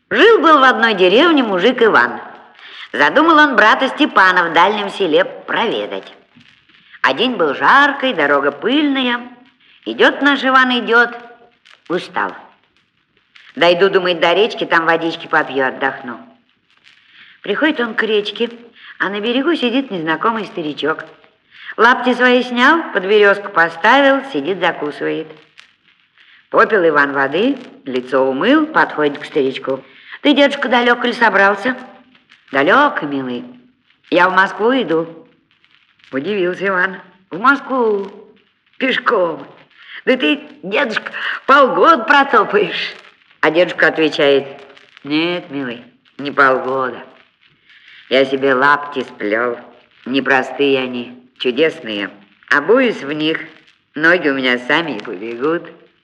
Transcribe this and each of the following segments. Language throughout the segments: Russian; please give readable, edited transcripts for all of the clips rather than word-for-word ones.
Жил-был в одной деревне мужик Иван. Задумал он брата Степана в дальнем селе проведать. А день был жаркий, дорога пыльная. Идет наш Иван, идет, устал. Дойду, думает, до речки, там водички попью, отдохну. Приходит он к речке, а на берегу сидит незнакомый старичок. Лапти свои снял, под березку поставил, сидит, закусывает. Попил Иван воды, лицо умыл, подходит к старичку. Ты, дедушка, далеко ли собрался? Далеко, милый. Я в Москву иду. Удивился Иван. В Москву? Пешком? Да ты, дедушка, полгода протопаешь. А дедушка отвечает: нет, милый, не полгода. Я себе лапти сплел. Непростые они, чудесные. Обуюсь в них, ноги у меня сами и побегут.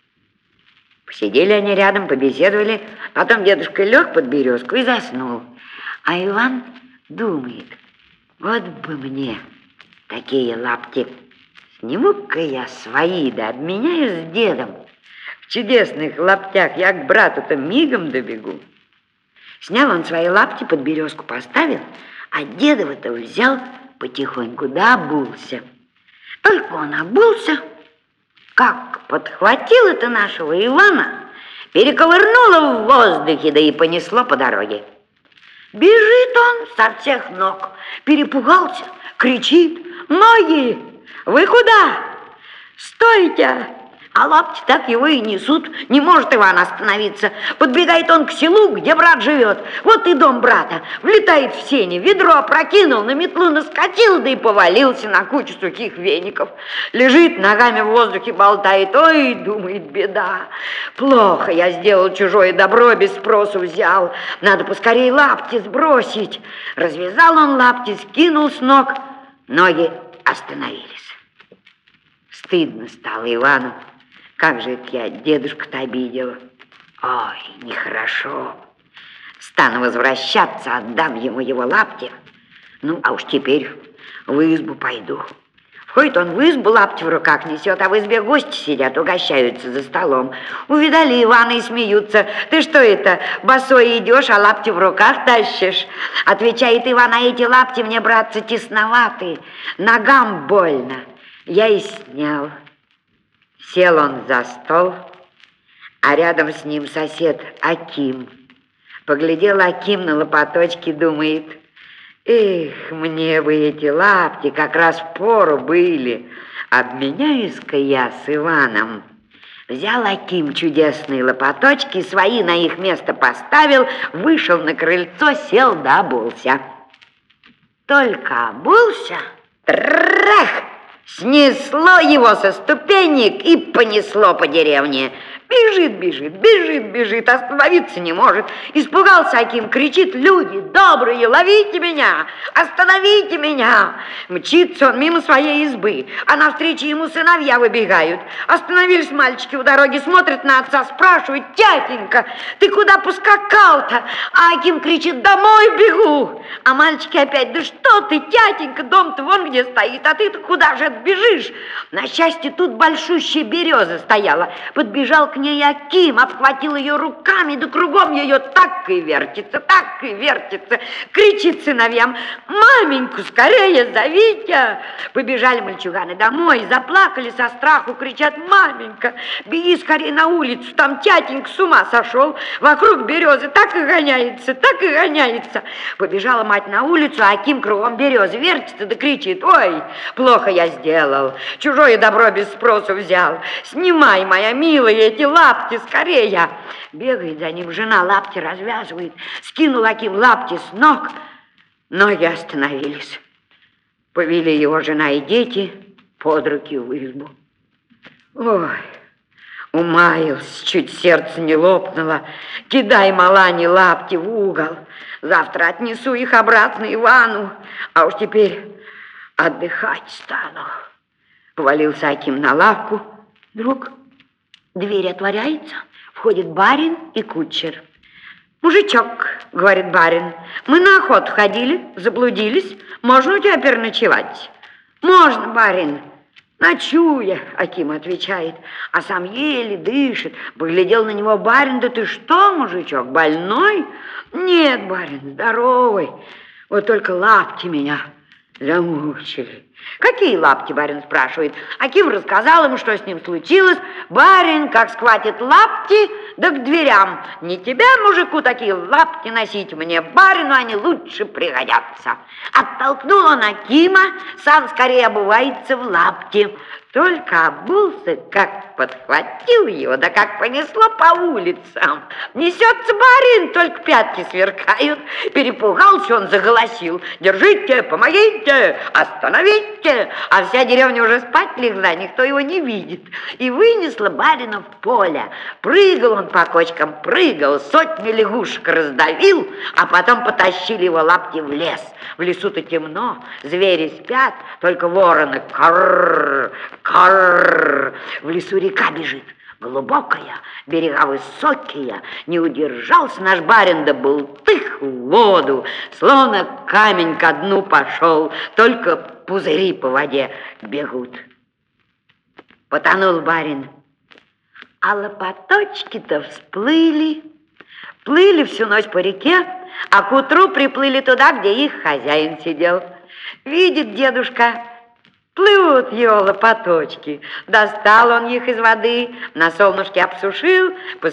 Посидели они рядом, побеседовали. Потом дедушка лег под березку и заснул. А Иван думает: вот бы мне такие лапти. Сниму-ка я свои, да обменяюсь с дедом. В чудесных лаптях я к брату-то мигом добегу. Снял он свои лапти, под березку поставил, а дедова-то взял потихоньку, да обулся. Только он обулся, как подхватил это нашего Ивана, перековырнуло в воздухе, да и понесло по дороге. Бежит он со всех ног, перепугался, кричит: ноги, вы куда? Стойте! А лапти так его и несут. Не может Иван остановиться. Подбегает он к селу, где брат живет. Вот и дом брата. Влетает в сени, ведро опрокинул, на метлу наскочил, да и повалился на кучу сухих веников. Лежит, ногами в воздухе болтает. Ой, думает, беда. Плохо я сделал чужое добро, без спросу взял. Надо поскорее лапти сбросить. Развязал он лапти, скинул с ног. Ноги остановились. Стыдно стало Ивану. Как же это я дедушку-то обидела. Ой, нехорошо. Стану возвращаться, отдам ему его лапти. Ну, а уж теперь в избу пойду. Входит он в избу, лапти в руках несет, а в избе гости сидят, угощаются за столом. Увидали Ивана и смеются. Ты что это, босой идешь, а лапти в руках тащишь? Отвечает Иван: а эти лапти мне, братцы, тесноваты, ногам больно. Я и снял. Сел он за стол, а рядом с ним сосед Аким. Поглядел Аким на лопаточки, думает: эх, мне бы эти лапти как раз впору были. Обменяюсь-ка я с Иваном. Взял Аким чудесные лопаточки, свои на их место поставил, вышел на крыльцо, сел да обулся. Только обулся, трах! Снесло его со ступенек и понесло по деревне. Бежит, бежит, бежит, бежит, остановиться не может. Испугался Аким, кричит: люди добрые, ловите меня, остановите меня. Мчится он мимо своей избы, а навстречу ему сыновья выбегают. Остановились мальчики у дороги, смотрят на отца, спрашивают: тятенька, ты куда поскакал-то? А Аким кричит: домой бегу. А мальчики опять: да что ты, тятенька, дом-то вон где стоит, а ты-то куда же отбежишь? На счастье, тут большущая береза стояла. Подбежал к ней Аким, обхватил ее руками, да кругом ее так и вертится, кричит сыновьям: маменьку скорее зовите. Побежали мальчуганы домой, заплакали со страху, кричат: маменька, беги скорее на улицу, там тятенька с ума сошел, вокруг березы так и гоняется, так и гоняется. Побежала мать на улицу, а Аким кругом березы вертится да кричит: ой, плохо я сделал, чужое добро без спросу взял, снимай, моя милая, эти лапти скорее. Бегает за ним жена, лапти развязывает. Скинул Аким лапти с ног, ноги остановились. Повели его жена и дети под руки в избу. Ой, умаялся, чуть сердце не лопнуло. Кидай, Малани, лапти в угол. Завтра отнесу их обратно Ивану, а уж теперь отдыхать стану. Повалился Аким на лавку. Вдруг дверь отворяется, входит барин и кучер. «Мужичок, — говорит барин, — мы на охоту ходили, заблудились, можно у тебя переночевать?» «Можно, барин». Ночуя, Аким отвечает, а сам еле дышит. Поглядел на него барин: да ты что, мужичок, больной? Нет, барин, здоровый, вот только лапти меня замучили. Какие лапти, барин спрашивает. Аким рассказал ему, что с ним случилось. Барин как схватит лапти, да к дверям. Не тебя, мужику, такие лапти носить, мне, барину, они лучше пригодятся. Оттолкнул он Акима, сам скорее обувается в лапти. Только обулся, как подхватил его, да как понесло по улицам. Несется барин, только пятки сверкают. Перепугался он, заголосил: держите, помогите, остановите. А вся деревня уже спать легла, никто его не видит. И вынесла барина в поле. Прыгал он по кочкам, прыгал, сотни лягушек раздавил, а потом потащили его лапти в лес. В лесу-то темно, звери спят, только вороны карр, карр. В лесу река бежит, глубокая, берега высокие. Не удержался наш барин, да бултых в воду, словно камень ко дну пошел, только пузыри по воде бегут. Потонул барин, а лопаточки-то всплыли. Плыли всю ночь по реке, а к утру приплыли туда, где их хозяин сидел. Видит дедушка, плывут его лопаточки. Достал он их из воды, на солнышке обсушил,